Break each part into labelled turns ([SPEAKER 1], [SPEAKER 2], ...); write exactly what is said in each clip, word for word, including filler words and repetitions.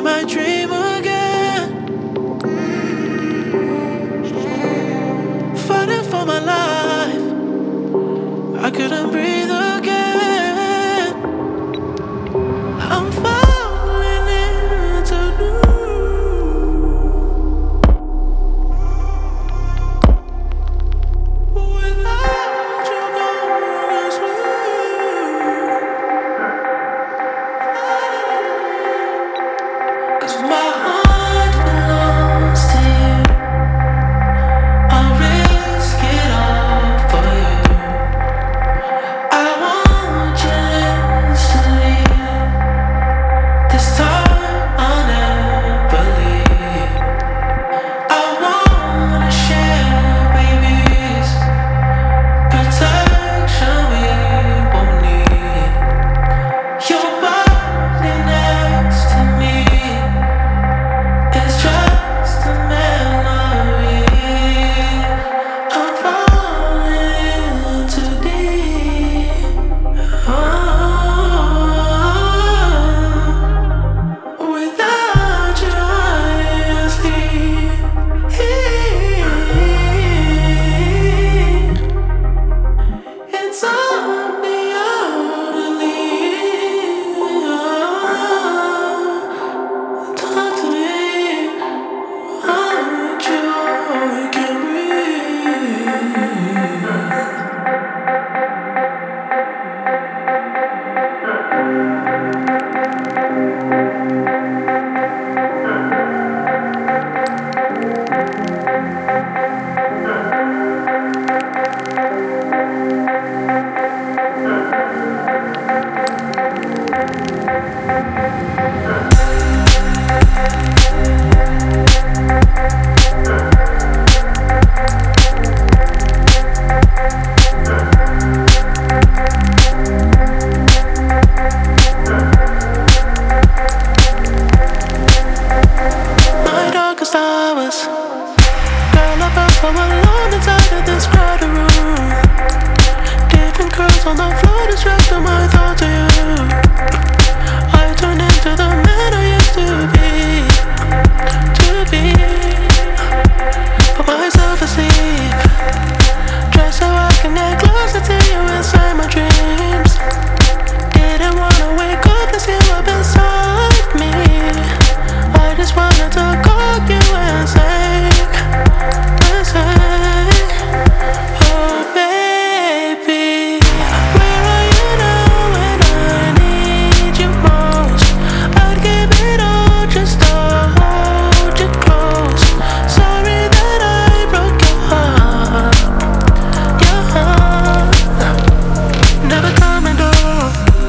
[SPEAKER 1] became my dream again. Fighting for my life, I couldn't breathe again. I'm falling into new. Without you gonna sleep. 'Cause my heart belongs to you. I'll risk it all for you. I want you instantly. This time I'll never leave. I wanna share babies, protection we won't need. Your body next to me is just a memory. I'm falling too deep. Oh, without you I sleep. It's insomnia relief. Talk to me. Aren't you? I can breathe. My darkest hours, girl, I felt so alone inside of this crowded room. Different curls on the floor distracting my thoughts of you. I turned into the man I used to be, to be. Put myself asleep, just so I can get closer to you inside my dreams. Didn't wanna wake up and see up inside me. I just wanted to call you and say, and say, oh baby, where are you now when I need you most? I'd give it all just to hold you close. Sorry that I broke your heart, your heart. Never coming home.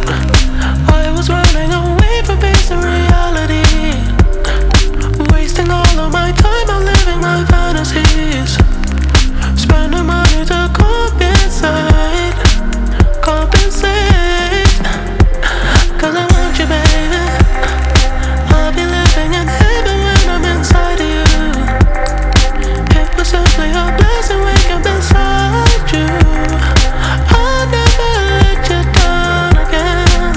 [SPEAKER 1] I was running away from facing reality, wasting all of my time on living my fantasies, spending money to compensate, compensate. 'Cause I want you, baby. I'll be living in heaven when I'm inside of you. It was simply a blessing waking up inside you. I'll never let you down again,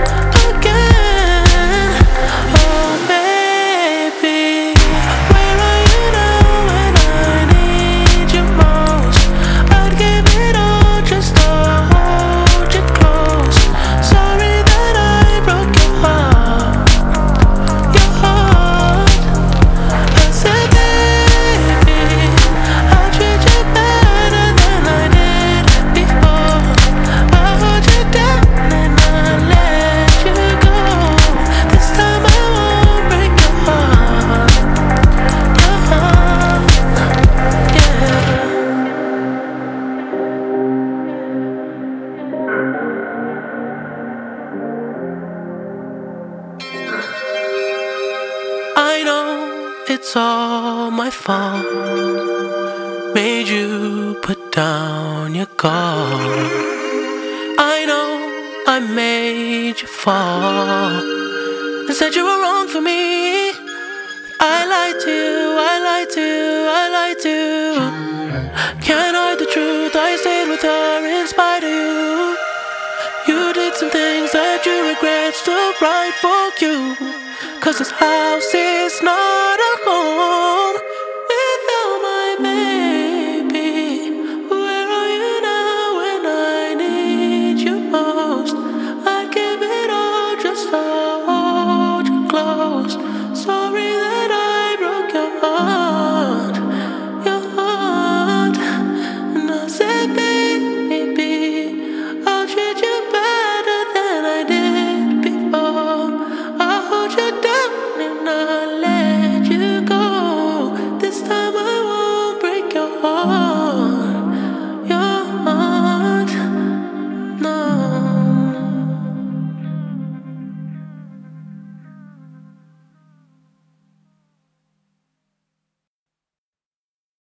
[SPEAKER 1] again. Oh baby, where are you now when I need you most? I'd give it all just to hold you close. Sorry that I broke your heart, your heart. I said, baby, I'll treat you better than I did before. I hold you down and I let you go. This time I won't break your heart, your heart, yeah. I know it's all my fault. Made you put down your guard. I know I made you fall and said you were wrong for me. I lied to you, I lied to you, I lied to you. Can't hide the truth, I stayed with her in spite of you. You did some things that you regret, still right for you. Cause this house is